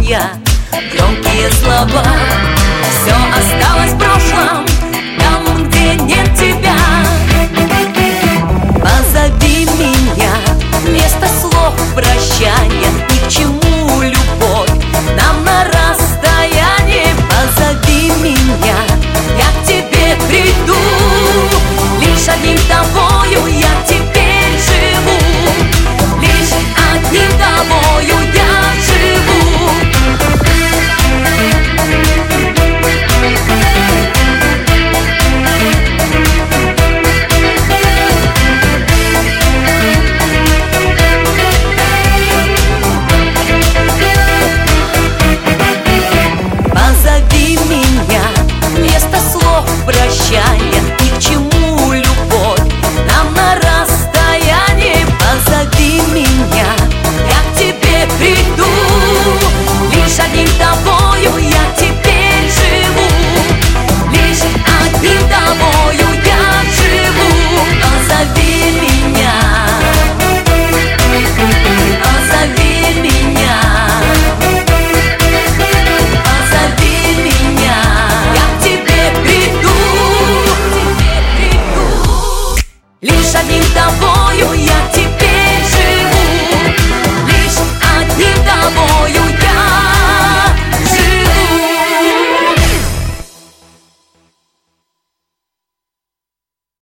я громкие слова. Все осталось в прошлом, там, где нет тебя. Позови меня, вместо слов прощания. Ни к чему любовь нам на расстоянии. Позови меня, я к тебе приду. Лишь одним тобою я теперь живу. Лишь одним тобою я живу. Позови меня, вместо слов прощания. Ни к чему любовь нам на расстоянии. Позови меня, я к тебе приду. Лишь одним тобою я теперь живу. Лишь одним тобою я живу. Позови меня, позови меня, позови меня, я к тебе приду. Лишь одним тобою я